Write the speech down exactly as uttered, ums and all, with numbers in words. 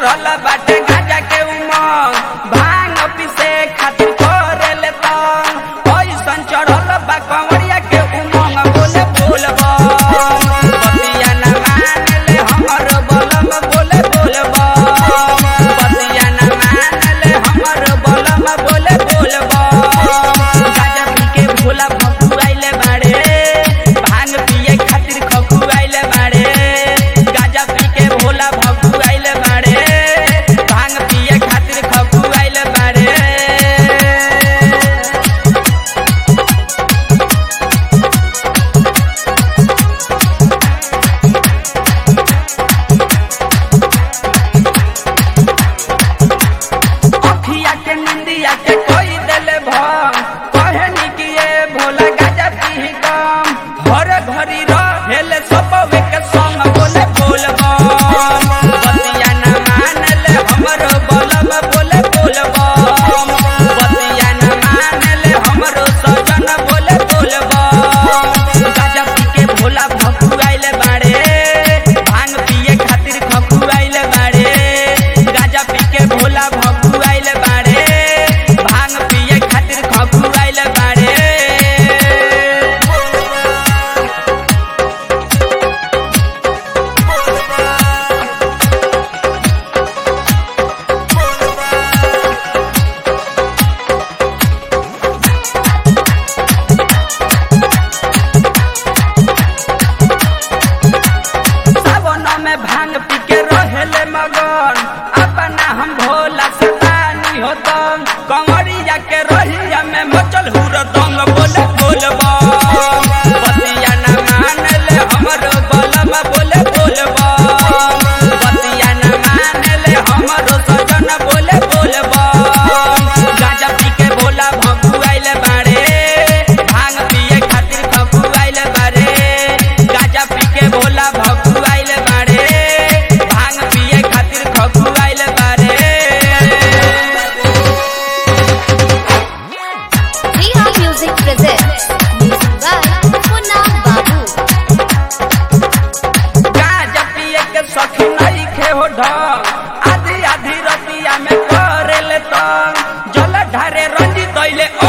चढ़ल बाटे गाजा के उमंग भांग पीसे खातिर करेले तंग ऐसन चढ़ल बा कंवरिया के उमंग बोले बोलबा बतिया न मानले हमर बलम बोले बोलबा बतिया न मानले हमर बलम बोले बोलबा गाजा पी के भोला भकुआइले बाड़े भांग पिए खातिर खकुआइले बाड़े गाजा पी के भोला भकुआइले बाड़े भांग पिए खातिर खकुआइले बाड़े अखिया के निंदिया के कोई देले भंग कहनी कि ये भोला गाजा पी कम हर घड़ी रहेले सबवे के संग बोले बोलबा बतिया न मानले हमर बलम बोले बोलबा बतिया न मानले हमर सजन बोले बोलबा गाजा पी के भोला भकुआइले बाड़े भांग पिए खातिर खकुआइले बाड़े गाजा पी के भोला भकुआइले बाड़े भांग पिए खातिर खकुआइले बाड़े सावन में भांग पी के रहेले मगन अपना हम भोला सतानी होतम कंवरिया के रहिया में मचल हुरदंग बोले बोलबा बतिया न मानले हमर बलम बोले बोलबा बतिया न मानले हमर सजन बोले बोलबा गाजा पी के भोला भकुआइले बाड़े भांग पिए खातिर खकुआइले बाड़े गाजा पी के भोला भकुआइले बाड़े भांग पिए खातिर खकुआइले बाड़े Reha Music presents music by Munna Babu. गाजा पिए के सखी नहीं खे हो ढंग आधी आधी रतिया में करेले तंग जल ढारे रंजी दैले